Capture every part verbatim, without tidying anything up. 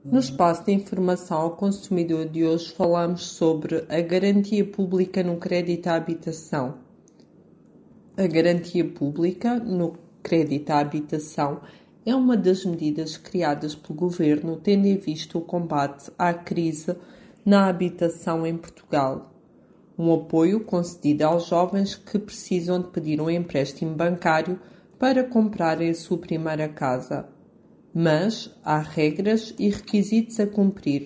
No espaço de informação ao consumidor de hoje falamos sobre a garantia pública no crédito à habitação. A garantia pública no crédito à habitação é uma das medidas criadas pelo Governo tendo em vista o combate à crise na habitação em Portugal. Um apoio concedido aos jovens que precisam de pedir um empréstimo bancário para comprarem a sua primeira casa. Mas há regras e requisitos a cumprir.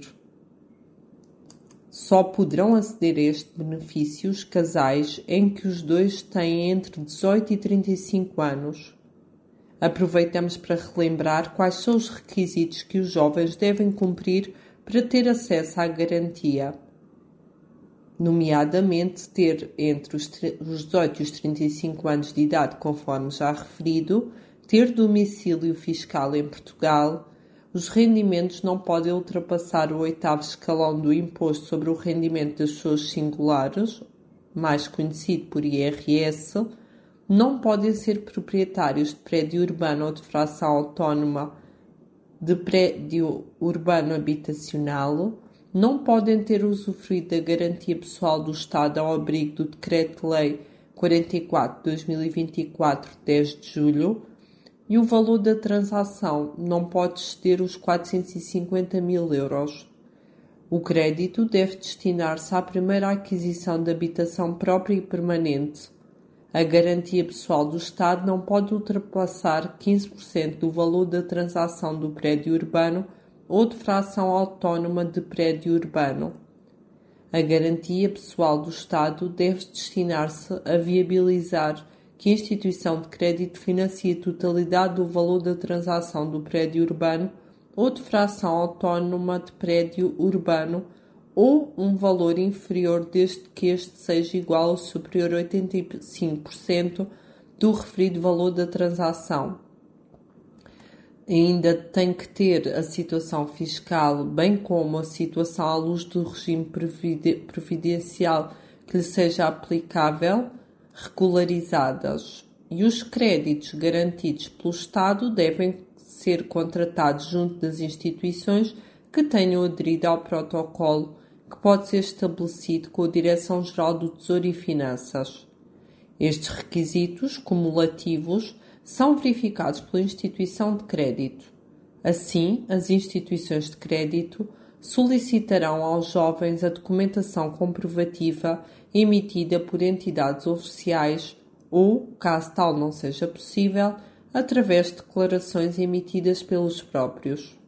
Só poderão aceder a este benefício os casais em que os dois têm entre dezoito e trinta e cinco anos. Aproveitamos para relembrar quais são os requisitos que os jovens devem cumprir para ter acesso à garantia, nomeadamente ter entre os dezoito e os trinta e cinco anos de idade, conforme já referido, ter domicílio fiscal em Portugal, os rendimentos não podem ultrapassar o oitavo escalão do Imposto sobre o Rendimento das Pessoas Singulares, mais conhecido por I R S, não podem ser proprietários de prédio urbano ou de fração autónoma de prédio urbano habitacional, não podem ter usufruído da garantia pessoal do Estado ao abrigo do Decreto-Lei quarenta e quatro de dois mil e vinte e quatro, de dez de julho, e o valor da transação não pode exceder os quatrocentos e cinquenta mil euros. O crédito deve destinar-se à primeira aquisição de habitação própria e permanente. A garantia pessoal do Estado não pode ultrapassar quinze por cento do valor da transação do prédio urbano ou de fração autónoma de prédio urbano. A garantia pessoal do Estado deve destinar-se a viabilizar que a instituição de crédito financie a totalidade do valor da transação do prédio urbano ou de fração autónoma de prédio urbano ou um valor inferior desde que este seja igual ou superior a oitenta e cinco por cento do referido valor da transação. Ainda tem que ter a situação fiscal, bem como a situação à luz do regime previdencial que lhe seja aplicável, regularizadas, e os créditos garantidos pelo Estado devem ser contratados junto das instituições que tenham aderido ao protocolo que pode ser estabelecido com a Direção-Geral do Tesouro e Finanças. Estes requisitos cumulativos são verificados pela instituição de crédito. Assim, as instituições de crédito solicitarão aos jovens a documentação comprovativa emitida por entidades oficiais ou, caso tal não seja possível, através de declarações emitidas pelos próprios.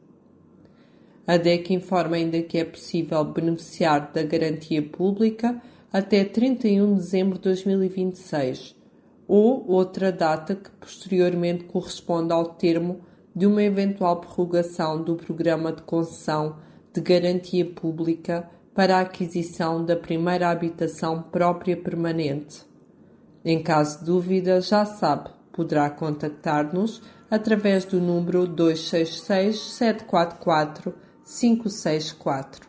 A D E C informa ainda que é possível beneficiar da garantia pública até trinta e um de dezembro de dois mil e vinte e seis, ou outra data que posteriormente corresponda ao termo de uma eventual prorrogação do programa de concessão de garantia pública para a aquisição da primeira habitação própria permanente. Em caso de dúvida, já sabe, poderá contactar-nos através do número dois seis seis, sete quatro quatro, cinco seis quatro.